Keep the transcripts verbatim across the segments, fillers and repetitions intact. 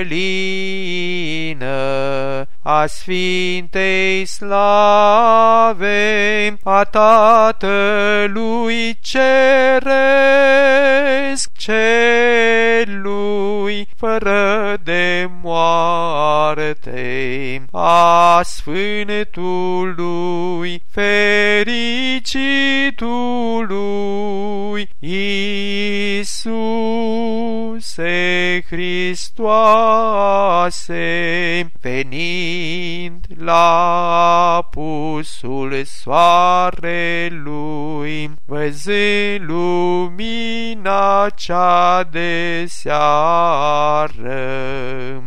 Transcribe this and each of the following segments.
plină a Sfintei slave a Tatălui Ceresc, celui fără de moarte, a Sfântului fericitului Iisuse Hristoase, venind la apusul soarelui, văzând lumina cea de seară,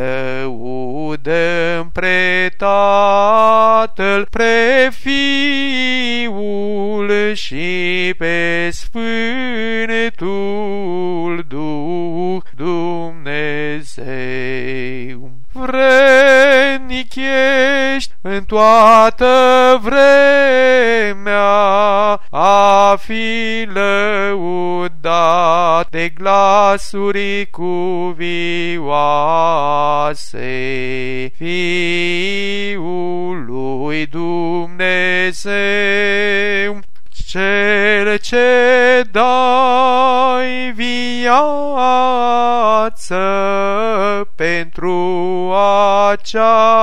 lăudăm pre Tatăl, pre Fiul și pe Sfântul Duh Dumnezeu. Vrednic ești în toată vremea a fi lăudat de glasuri cuvioase Fiul lui Dumnezeu, Cel ce dai viață pentru acea